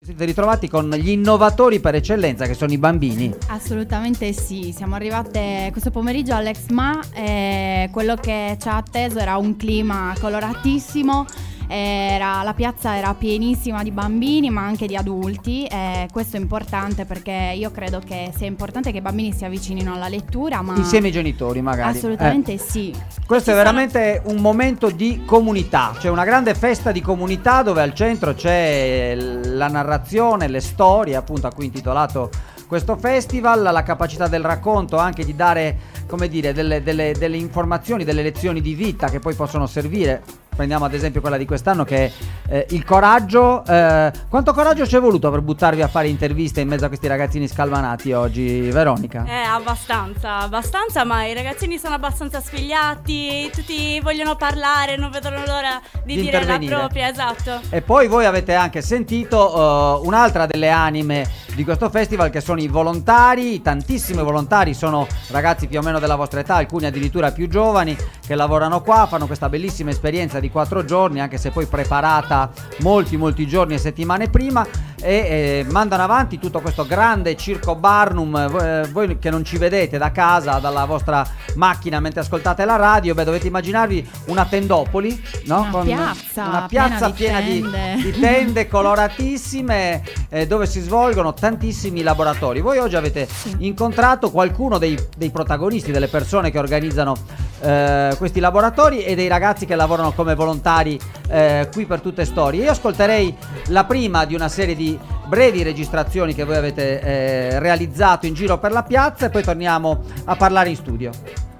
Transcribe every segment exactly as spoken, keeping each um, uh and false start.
siete ritrovati con gli innovatori per eccellenza, che sono i bambini. Assolutamente sì, siamo arrivate questo pomeriggio all'Exma e quello che ci ha atteso era un clima coloratissimo. Era, la piazza era pienissima di bambini ma anche di adulti, e questo è importante perché io credo che sia importante che i bambini si avvicinino alla lettura, ma insieme ai genitori magari. Assolutamente eh. sì. Questo Ci è veramente sono... un momento di comunità, c'è una grande festa di comunità dove al centro c'è la narrazione, le storie, appunto, a cui è intitolato questo festival, la capacità del racconto, anche di dare, come dire, delle, delle, delle informazioni, delle lezioni di vita che poi possono servire. Prendiamo ad esempio quella di quest'anno, che è eh, il coraggio. Eh, quanto coraggio ci è voluto per buttarvi a fare interviste in mezzo a questi ragazzini scalmanati oggi, Veronica? Eh, abbastanza, abbastanza, ma i ragazzini sono abbastanza svegliati, tutti vogliono parlare, non vedono l'ora di, di dire la propria, esatto. E poi voi avete anche sentito uh, un'altra delle anime di questo festival, che sono i volontari. Tantissimi volontari, sono ragazzi più o meno della vostra età, alcuni addirittura più giovani, che lavorano qua, fanno questa bellissima esperienza di quattro giorni, anche se poi preparata molti molti giorni e settimane prima, e eh, mandano avanti tutto questo grande circo Barnum. Eh, voi che non ci vedete da casa, dalla vostra macchina mentre ascoltate la radio, beh, dovete immaginarvi una tendopoli, no? Una Con piazza, una piazza piena, piena di, tende. di, di tende coloratissime, eh, dove si svolgono tantissimi laboratori. Voi oggi avete sì. incontrato qualcuno dei, dei protagonisti, delle persone che organizzano eh, questi laboratori, e dei ragazzi che lavorano come volontari eh, qui per Tutte Storie. Io ascolterei la prima di una serie di brevi registrazioni che voi avete eh, realizzato in giro per la piazza, e poi torniamo a parlare in studio.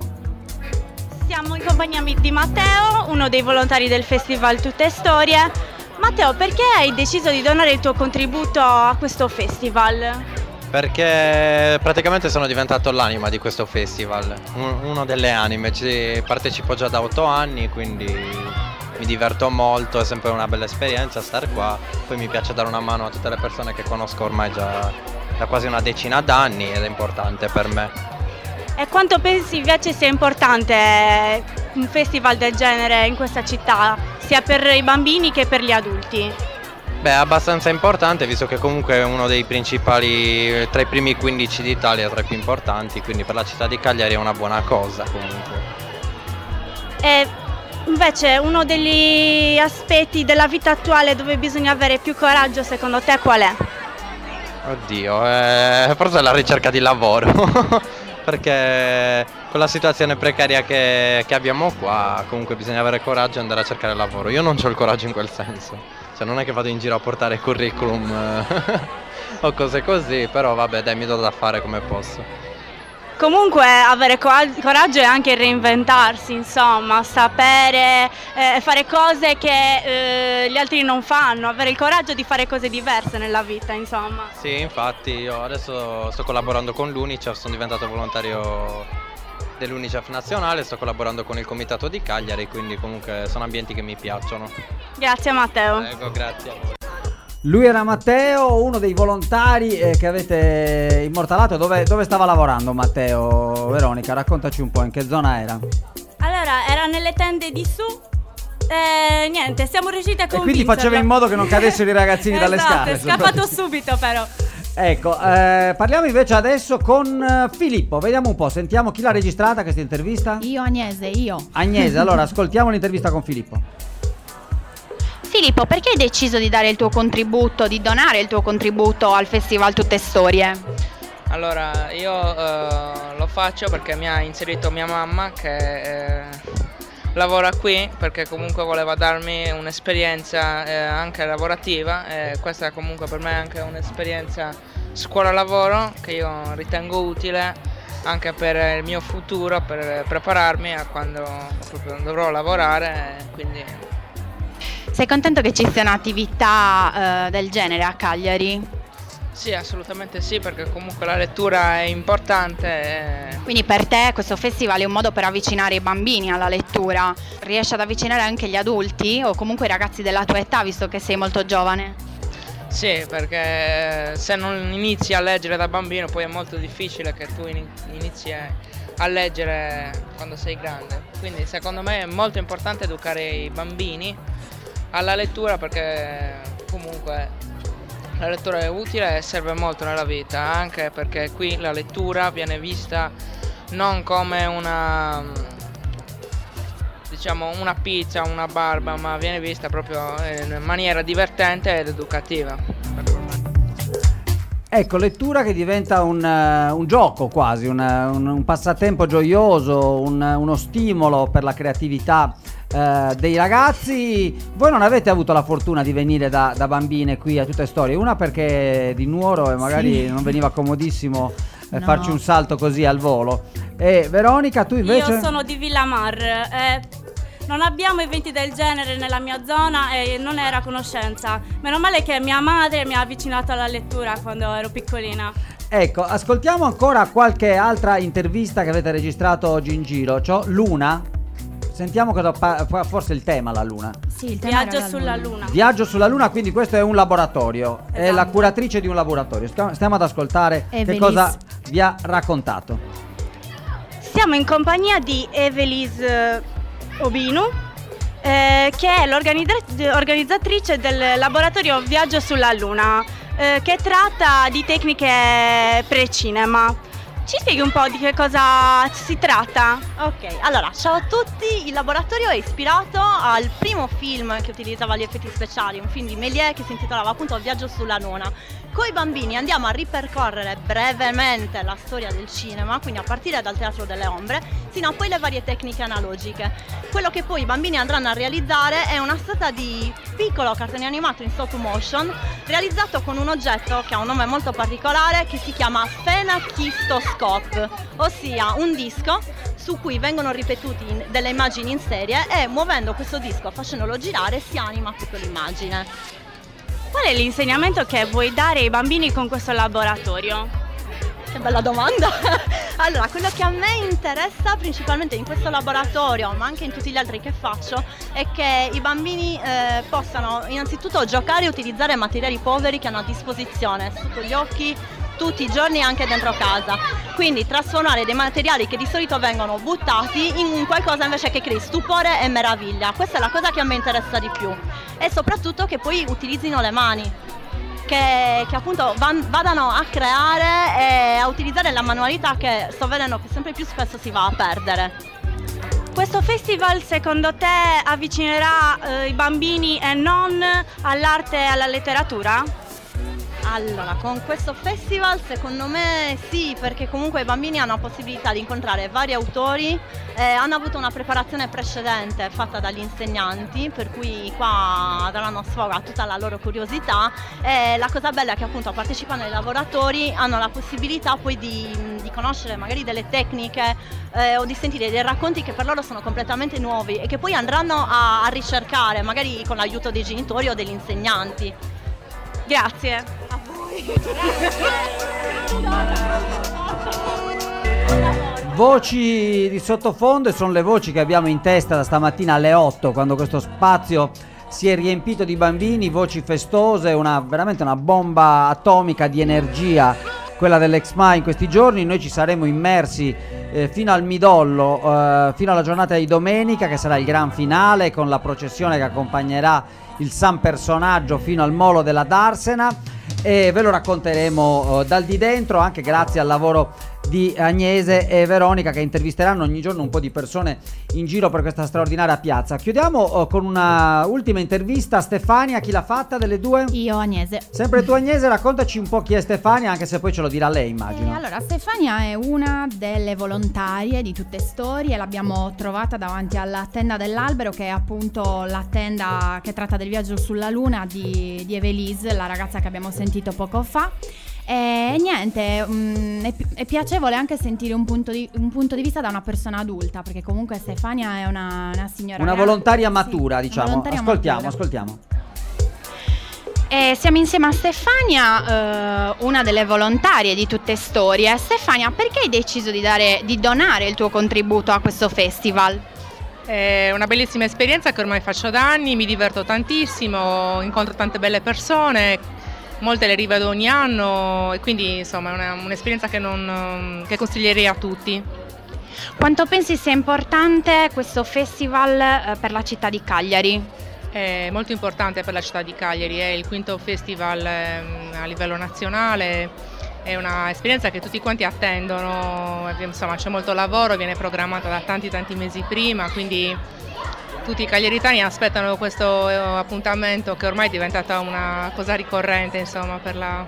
Siamo in compagnia di Matteo, uno dei volontari del festival Tutte Storie. Matteo, perché hai deciso di donare il tuo contributo a questo festival? Perché praticamente sono diventato l'anima di questo festival, uno delle anime. Ci partecipo già da otto anni, quindi mi diverto molto, è sempre una bella esperienza star qua. Poi mi piace dare una mano a tutte le persone che conosco ormai già da quasi una decina d'anni, ed è importante per me. E quanto pensi invece sia importante un festival del genere in questa città, sia per i bambini che per gli adulti? Beh, è abbastanza importante, visto che comunque è uno dei principali, tra i primi quindici d'Italia, tra i più importanti, quindi per la città di Cagliari è una buona cosa comunque. E invece uno degli aspetti della vita attuale dove bisogna avere più coraggio, secondo te qual è? Oddio, eh, forse è la ricerca di lavoro, perché con la situazione precaria che, che abbiamo qua, comunque bisogna avere coraggio e andare a cercare lavoro. Io non ho il coraggio in quel senso. Cioè, non è che vado in giro a portare curriculum o cose così, però vabbè, dai, mi do da fare come posso. Comunque avere coraggio è anche reinventarsi, insomma, sapere eh, fare cose che eh, gli altri non fanno, avere il coraggio di fare cose diverse nella vita, insomma. Sì, infatti io adesso sto collaborando con l'Unicef, sono diventato volontario dell'Unicef nazionale, sto collaborando con il comitato di Cagliari, quindi comunque sono ambienti che mi piacciono. Grazie Matteo. Prego, grazie. Lui era Matteo, uno dei volontari eh, che avete immortalato. Dove, dove stava lavorando Matteo? Veronica, raccontaci un po', in che zona era? Allora, era nelle tende di su. Eh, niente, siamo riusciti a convincerlo. E quindi faceva in modo che non cadessero i ragazzini dalle esatto, scale. È scappato subito però. Ecco, eh, parliamo invece adesso con uh, Filippo. Vediamo un po', sentiamo chi l'ha registrata questa intervista. Io, Agnese, io. Agnese, allora ascoltiamo l'intervista con Filippo. Filippo, perché hai deciso di dare il tuo contributo, di donare il tuo contributo al Festival Tutte Storie? Allora, io uh, lo faccio perché mi ha inserito mia mamma che eh, lavora qui, perché comunque voleva darmi un'esperienza eh, anche lavorativa, e questa comunque per me è anche un'esperienza scuola-lavoro che io ritengo utile anche per il mio futuro, per prepararmi a quando proprio dovrò lavorare, quindi... Sei contento che ci siano attività eh, del genere a Cagliari? Sì, assolutamente sì, perché comunque la lettura è importante. E... Quindi per te questo festival è un modo per avvicinare i bambini alla lettura? Riesci ad avvicinare anche gli adulti o comunque i ragazzi della tua età, visto che sei molto giovane? Sì, perché se non inizi a leggere da bambino poi è molto difficile che tu inizi a leggere quando sei grande. Quindi secondo me è molto importante educare i bambini alla lettura, perché comunque la lettura è utile e serve molto nella vita, anche perché qui la lettura viene vista non come una, diciamo, una pizza, una barba, ma viene vista proprio in maniera divertente ed educativa. Ecco, lettura che diventa un, uh, un gioco quasi, un, un, un passatempo gioioso, un, uno stimolo per la creatività uh, dei ragazzi. Voi non avete avuto la fortuna di venire da, da bambine qui a Tutte Storie, una perché di Nuoro e magari Sì. non veniva comodissimo eh, No. farci un salto così al volo. E Veronica, tu invece? Io sono di Villamar. Eh, non abbiamo eventi del genere nella mia zona e non era a conoscenza. Meno male che mia madre mi ha avvicinato alla lettura quando ero piccolina. Ecco, ascoltiamo ancora qualche altra intervista che avete registrato oggi in giro. C'ho Luna. Sentiamo cosa pa- forse il tema la Luna. Sì, il tema Viaggio era la sulla luna. luna. Viaggio sulla Luna, quindi questo è un laboratorio. È Esatto. la curatrice di un laboratorio. Stiamo stiamo ad ascoltare che Evelis. cosa vi ha raccontato. Siamo in compagnia di Evelis Obinu, eh, che è l'organizzatrice del laboratorio Viaggio sulla Luna, eh, che tratta di tecniche pre-cinema. Ci spieghi un po' di che cosa si tratta? Ok, allora, ciao a tutti. Il laboratorio è ispirato al primo film che utilizzava gli effetti speciali, un film di Méliès che si intitolava appunto Viaggio sulla Luna. Con i bambini andiamo a ripercorrere brevemente la storia del cinema, quindi a partire dal Teatro delle Ombre, sino a poi le varie tecniche analogiche. Quello che poi i bambini andranno a realizzare è una sorta di piccolo cartone animato in stop motion, realizzato con un oggetto che ha un nome molto particolare che si chiama Phenakistoscope, ossia un disco su cui vengono ripetuti in- delle immagini in serie e muovendo questo disco, facendolo girare, si anima tutta l'immagine. Qual è l'insegnamento che vuoi dare ai bambini con questo laboratorio? Che bella domanda! Allora, quello che a me interessa principalmente in questo laboratorio, ma anche in tutti gli altri che faccio, è che i bambini eh, possano innanzitutto giocare e utilizzare materiali poveri che hanno a disposizione sotto gli occhi tutti i giorni, anche dentro casa. Quindi trasformare dei materiali che di solito vengono buttati in qualcosa invece che crei stupore e meraviglia. Questa è la cosa che a me interessa di più. E soprattutto che poi utilizzino le mani. Che, che appunto van, vadano a creare e a utilizzare la manualità che sto vedendo che sempre più spesso si va a perdere. Questo festival secondo te avvicinerà eh, i bambini e non all'arte e alla letteratura? Allora, con questo festival secondo me sì, perché comunque i bambini hanno la possibilità di incontrare vari autori, eh, hanno avuto una preparazione precedente fatta dagli insegnanti, per cui qua daranno sfogo a tutta la loro curiosità e la cosa bella è che appunto partecipando ai lavoratori hanno la possibilità poi di, di conoscere magari delle tecniche eh, o di sentire dei racconti che per loro sono completamente nuovi e che poi andranno a, a ricercare magari con l'aiuto dei genitori o degli insegnanti. Grazie. Voci di sottofondo e sono le voci che abbiamo in testa da stamattina alle otto, quando questo spazio si è riempito di bambini, voci festose, una, veramente una bomba atomica di energia, quella dell'Exma in questi giorni. Noi ci saremo immersi eh, fino al midollo, eh, fino alla giornata di domenica, che sarà il gran finale, con la processione che accompagnerà il San Personaggio fino al molo della Darsena, e ve lo racconteremo eh, dal di dentro, anche grazie al lavoro di Agnese e Veronica, che intervisteranno ogni giorno un po' di persone in giro per questa straordinaria piazza. Chiudiamo eh, con una ultima intervista a Stefania. Chi l'ha fatta delle due? Io, Agnese. Sempre tu, Agnese, raccontaci un po' chi è Stefania, anche se poi ce lo dirà lei, Eh, immagino. allora, Stefania è una delle volontarie di Tutte Storie. L'abbiamo trovata davanti alla tenda dell'albero, che è appunto la tenda che tratta del viaggio sulla Luna di, di Evelis, la ragazza che abbiamo sentito poco fa. E niente, mh, è, pi- è piacevole anche sentire un punto, di, un punto di vista da una persona adulta, perché comunque Stefania è una, una signora Una grande. volontaria Sì, matura, una diciamo. volontaria Ascoltiamo, matura. ascoltiamo. E siamo insieme a Stefania, eh, una delle volontarie di Tutte Storie. Stefania, perché hai deciso di, dare, di donare il tuo contributo a questo festival? È una bellissima esperienza che ormai faccio da anni, mi diverto tantissimo, incontro tante belle persone, molte le rivedo ogni anno e quindi insomma è una, un'esperienza che, non, che consiglierei a tutti. Quanto pensi sia importante questo festival eh, per la città di Cagliari? è molto importante per la città di Cagliari, è il quinto festival ehm, a livello nazionale, è un'esperienza che tutti quanti attendono, insomma c'è molto lavoro, viene programmata da tanti tanti mesi prima, quindi tutti i cagliaritani aspettano questo appuntamento che ormai è diventata una cosa ricorrente, insomma, per la...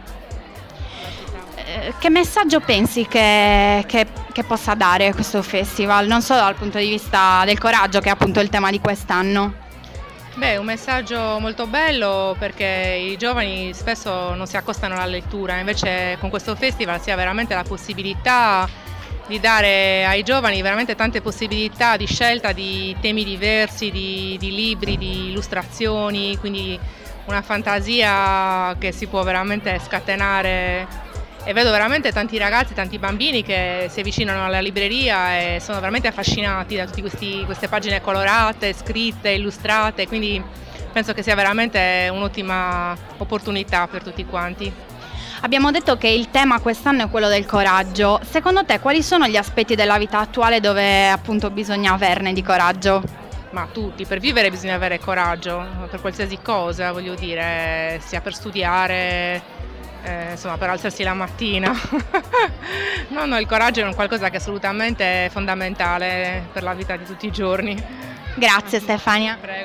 Che messaggio pensi che, che, che possa dare questo festival, non solo dal punto di vista del coraggio, che è appunto il tema di quest'anno? Beh, un messaggio molto bello, perché i giovani spesso non si accostano alla lettura, invece con questo festival si ha veramente la possibilità di dare ai giovani veramente tante possibilità di scelta di temi diversi, di, di libri, di illustrazioni, quindi una fantasia che si può veramente scatenare. E vedo veramente tanti ragazzi, tanti bambini che si avvicinano alla libreria e sono veramente affascinati da tutte queste pagine colorate, scritte, illustrate, quindi penso che sia veramente un'ottima opportunità per tutti quanti. Abbiamo detto che il tema quest'anno è quello del coraggio. Secondo te quali sono gli aspetti della vita attuale dove appunto bisogna averne di coraggio? Ma tutti, per vivere bisogna avere coraggio, per qualsiasi cosa, voglio dire, sia per studiare, Eh, insomma, per alzarsi la mattina. No, no, il coraggio è un qualcosa che è assolutamente fondamentale per la vita di tutti i giorni. Grazie Stefania. Prego.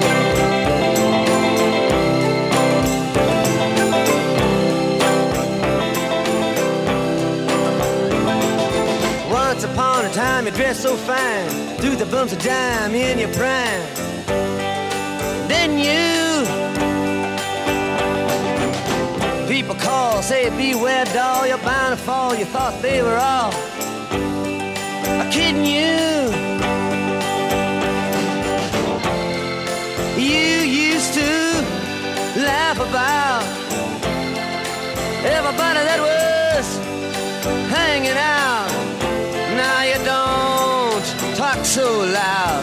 Once upon a time you dressed so fine, threw the bumps of dime in your prime. Then you people call, say beware doll, you're bound to fall, you thought they were all kidding you. You used to laugh about everybody that was hanging out. Now you don't talk so loud.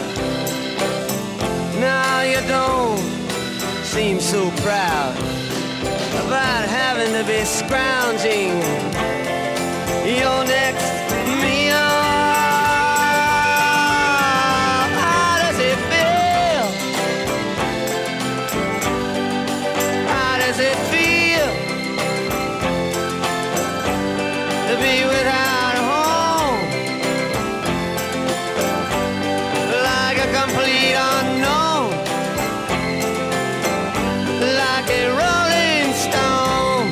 Now you don't seem so proud about having to be scrounging your next meal. How does it feel? How does it feel to be without a home, like a complete unknown, like a rolling stone?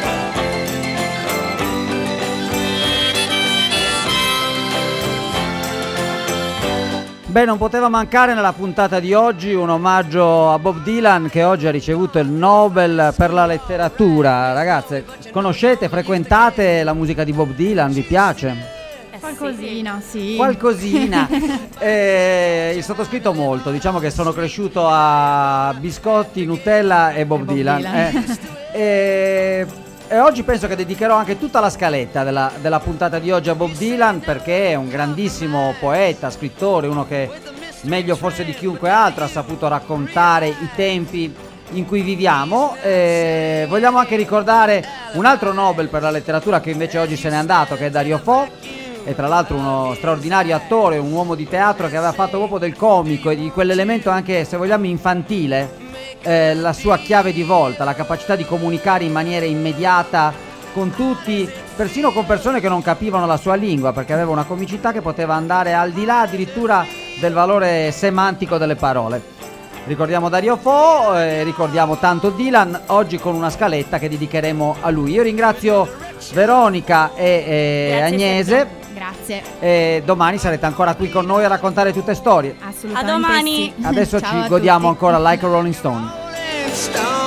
Beh, non poteva mancare nella puntata di oggi un omaggio a Bob Dylan, che oggi ha ricevuto il Nobel per la letteratura. Ragazze, conoscete, frequentate la musica di Bob Dylan? Vi piace? Qualcosina, sì. Qualcosina. eh, il sottoscritto molto, diciamo che sono cresciuto a biscotti, Nutella e Bob, e Bob Dylan, Dylan. Eh, e, e oggi penso che dedicherò anche tutta la scaletta della, della puntata di oggi a Bob Dylan, perché è un grandissimo poeta, scrittore, uno che meglio forse di chiunque altro ha saputo raccontare i tempi in cui viviamo. Eh, vogliamo anche ricordare un altro Nobel per la letteratura che invece oggi se n'è andato, che è Dario Fo, e tra l'altro uno straordinario attore, un uomo di teatro che aveva fatto proprio del comico e di quell'elemento anche, se vogliamo, infantile, eh, la sua chiave di volta, la capacità di comunicare in maniera immediata con tutti, persino con persone che non capivano la sua lingua, perché aveva una comicità che poteva andare al di là addirittura del valore semantico delle parole. Ricordiamo Dario Fo, eh, ricordiamo tanto Dylan, oggi con una scaletta che dedicheremo a lui. Io ringrazio Veronica e, e Grazie Agnese. Sergio. Grazie. E domani sarete ancora qui con noi a raccontare tutte storie. Assolutamente A domani. sì. Adesso Ciao ci a godiamo tutti. ancora Like a Rolling Stone. Stone.